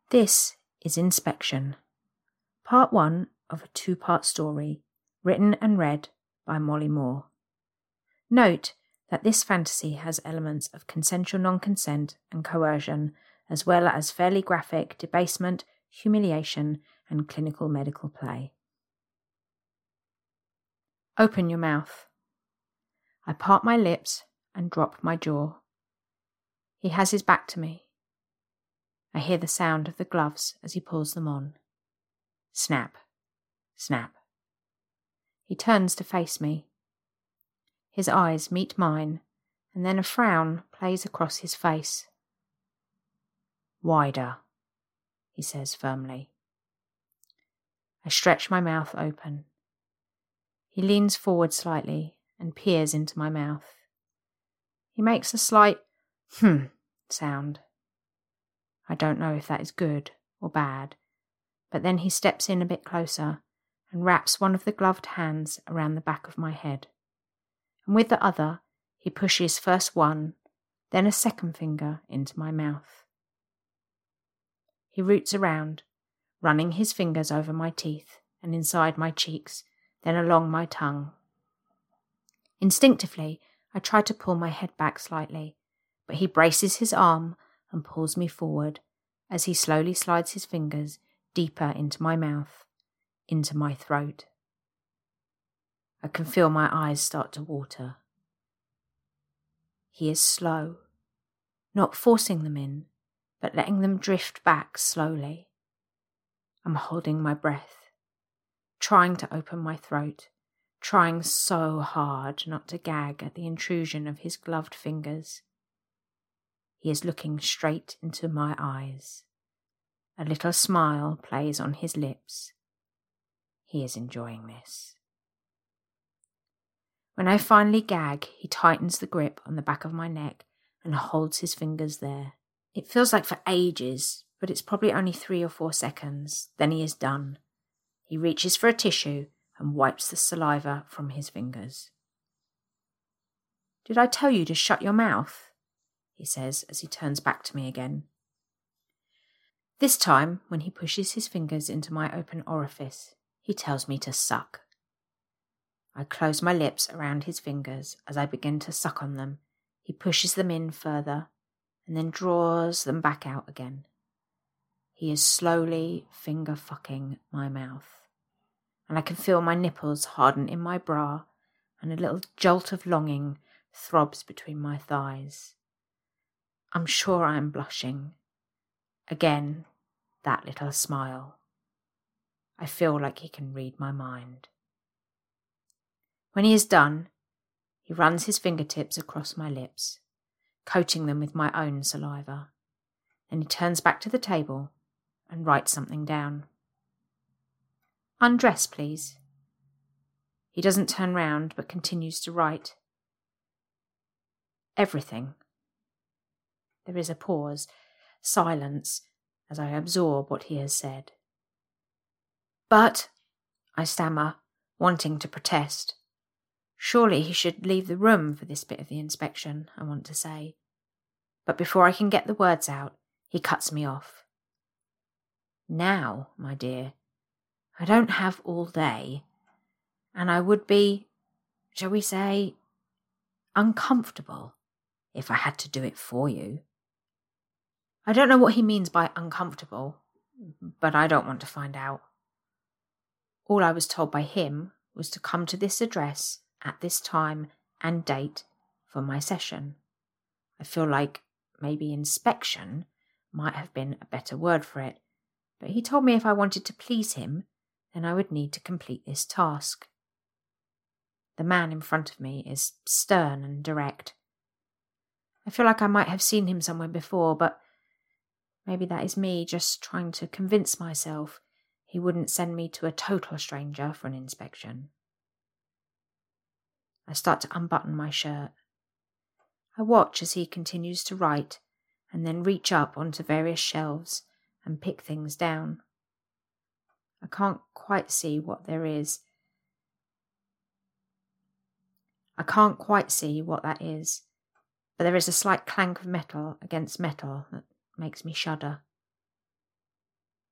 This is Inspection, part 1 of a 2-part story, written and read by Molly Moore. Note that this fantasy has elements of consensual non-consent and coercion, as well as fairly graphic debasement, humiliation, and clinical medical play. Open your mouth. I part my lips and drop my jaw. He has his back to me. I hear the sound of the gloves as he pulls them on. Snap, snap. He turns to face me. His eyes meet mine, and then a frown plays across his face. Wider, he says firmly. I stretch my mouth open. He leans forward slightly and peers into my mouth. He makes a slight sound. I don't know if that is good or bad, but then he steps in a bit closer and wraps one of the gloved hands around the back of my head. And with the other, he pushes first one, then a second finger into my mouth. He roots around, running his fingers over my teeth and inside my cheeks, then along my tongue. Instinctively, I try to pull my head back slightly, but he braces his arm and pulls me forward as he slowly slides his fingers deeper into my mouth, into my throat. I can feel my eyes start to water. He is slow, not forcing them in, but letting them drift back slowly. I'm holding my breath, trying to open my throat, trying so hard not to gag at the intrusion of his gloved fingers. He is looking straight into my eyes. A little smile plays on his lips. He is enjoying this. When I finally gag, he tightens the grip on the back of my neck and holds his fingers there. It feels like for ages, but it's probably only 3 or 4 seconds. Then he is done. He reaches for a tissue and wipes the saliva from his fingers. Did I tell you to shut your mouth? He says as he turns back to me again. This time, when he pushes his fingers into my open orifice, he tells me to suck. I close my lips around his fingers as I begin to suck on them. He pushes them in further and then draws them back out again. He is slowly finger-fucking my mouth, and I can feel my nipples harden in my bra, and a little jolt of longing throbs between my thighs. I'm sure I am blushing. Again, that little smile. I feel like he can read my mind. When he is done, he runs his fingertips across my lips, coating them with my own saliva. Then he turns back to the table and writes something down. Undress, please. He doesn't turn round but continues to write. Everything. There is a pause, silence, as I absorb what he has said. But, I stammer, wanting to protest. Surely he should leave the room for this bit of the inspection, I want to say. But before I can get the words out, he cuts me off. Now, my dear, I don't have all day, and I would be, shall we say, uncomfortable if I had to do it for you. I don't know what he means by uncomfortable, but I don't want to find out. All I was told by him was to come to this address at this time and date for my session. I feel like maybe inspection might have been a better word for it, but he told me if I wanted to please him, then I would need to complete this task. The man in front of me is stern and direct. I feel like I might have seen him somewhere before, but maybe that is me just trying to convince myself he wouldn't send me to a total stranger for an inspection. I start to unbutton my shirt. I watch as he continues to write and then reach up onto various shelves and pick things down. I can't quite see what that is, but there is a slight clank of metal against metal that makes me shudder.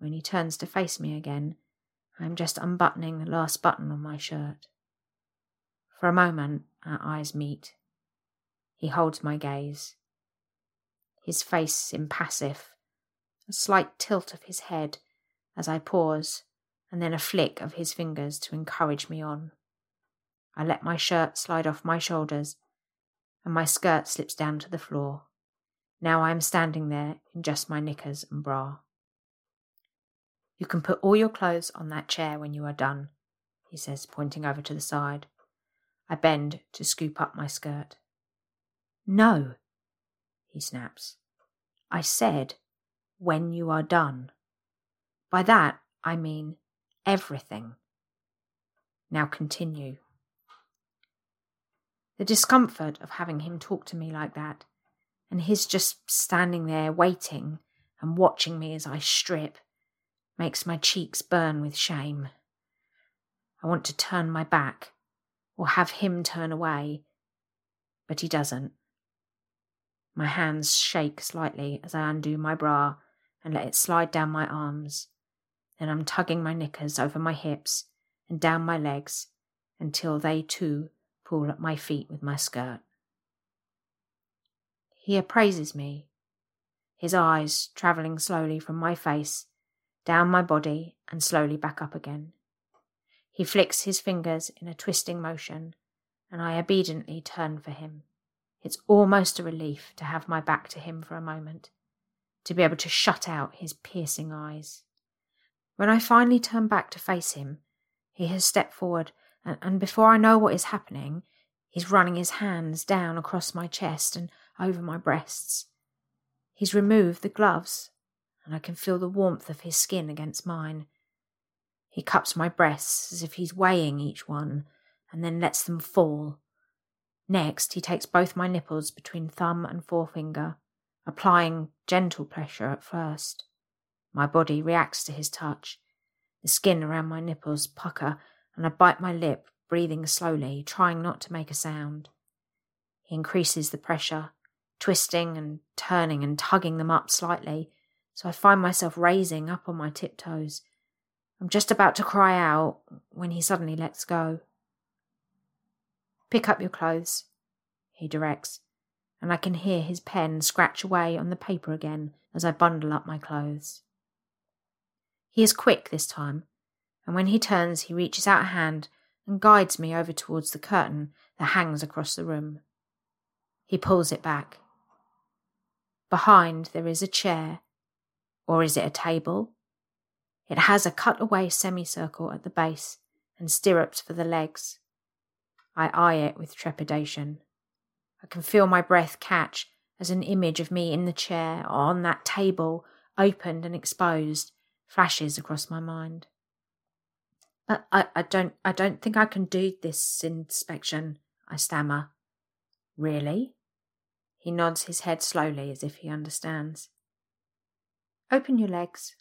When he turns to face me again, I am just unbuttoning the last button on my shirt. For a moment, our eyes meet. He holds my gaze. His face impassive, a slight tilt of his head as I pause, and then a flick of his fingers to encourage me on. I let my shirt slide off my shoulders, and my skirt slips down to the floor. Now I am standing there in just my knickers and bra. "You can put all your clothes on that chair when you are done," he says, pointing over to the side. I bend to scoop up my skirt. "No," he snaps. "I said, when you are done. By that, I mean everything. Now continue." The discomfort of having him talk to me like that, and his just standing there waiting and watching me as I strip, makes my cheeks burn with shame. I want to turn my back, or have him turn away, but he doesn't. My hands shake slightly as I undo my bra and let it slide down my arms. Then I'm tugging my knickers over my hips and down my legs until they too pull at my feet with my skirt. He appraises me, his eyes travelling slowly from my face, down my body and slowly back up again. He flicks his fingers in a twisting motion, and I obediently turn for him. It's almost a relief to have my back to him for a moment, to be able to shut out his piercing eyes. When I finally turn back to face him, he has stepped forward, and before I know what is happening, he's running his hands down across my chest and over my breasts. He's removed the gloves, and I can feel the warmth of his skin against mine. He cups my breasts as if he's weighing each one, and then lets them fall. Next, he takes both my nipples between thumb and forefinger, applying gentle pressure at first. My body reacts to his touch. The skin around my nipples pucker, and I bite my lip, breathing slowly, trying not to make a sound. He increases the pressure, twisting and turning and tugging them up slightly, so I find myself raising up on my tiptoes. I'm just about to cry out when he suddenly lets go. "Pick up your clothes," he directs, and I can hear his pen scratch away on the paper again as I bundle up my clothes. He is quick this time, and when he turns, he reaches out a hand and guides me over towards the curtain that hangs across the room. He pulls it back. Behind there is a chair, or is it a table? It has a cut-away semicircle at the base and stirrups for the legs. I eye it with trepidation. I can feel my breath catch as an image of me in the chair or on that table, opened and exposed, flashes across my mind. "But I don't think I can do this inspection," I stammer. "Really?" He nods his head slowly as if he understands. "Open your legs."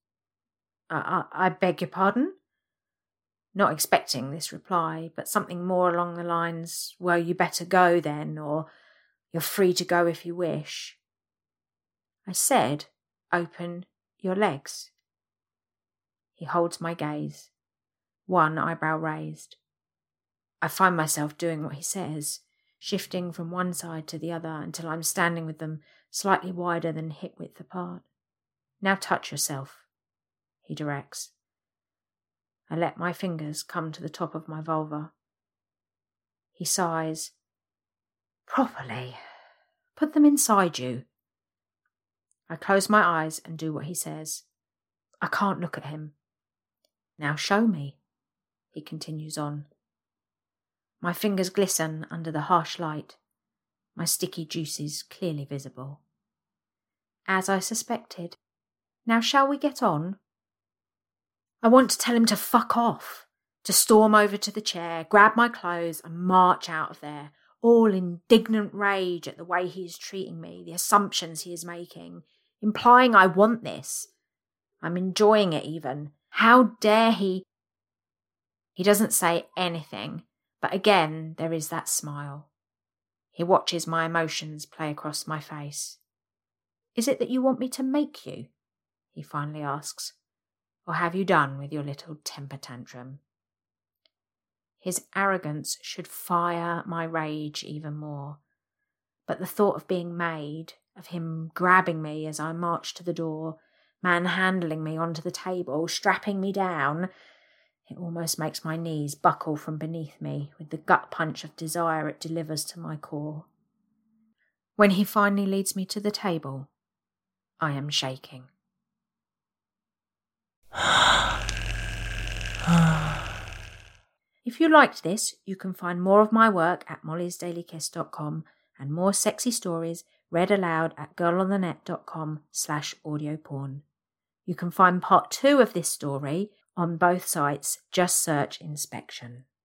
I beg your pardon?" Not expecting this reply, but something more along the lines, "Well, you better go then," or "You're free to go if you wish." I said, "Open your legs." He holds my gaze, one eyebrow raised. I find myself doing what he says, shifting from one side to the other until I'm standing with them slightly wider than hip width apart. "Now touch yourself," he directs. I let my fingers come to the top of my vulva. He sighs. "Properly. Put them inside you." I close my eyes and do what he says. I can't look at him. "Now show me," he continues on. My fingers glisten under the harsh light, my sticky juices clearly visible. As I suspected. "Now shall we get on?" I want to tell him to fuck off, to storm over to the chair, grab my clothes and march out of there, all indignant rage at the way he is treating me, the assumptions he is making, implying I want this. I'm enjoying it even. How dare he? He doesn't say anything, but again there is that smile. He watches my emotions play across my face. "Is it that you want me to make you?" he finally asks. Or have you done with your little temper tantrum? His arrogance should fire my rage even more. But the thought of being made, of him grabbing me as I marched to the door, manhandling me onto the table, strapping me down, it almost makes my knees buckle from beneath me with the gut punch of desire it delivers to my core. When he finally leads me to the table, I am shaking. If you liked this, you can find more of my work at mollysdailykiss.com and more sexy stories read aloud at girlonthenet.com/audioporn. You can find part 2 of this story on both sites. Just search Inspection.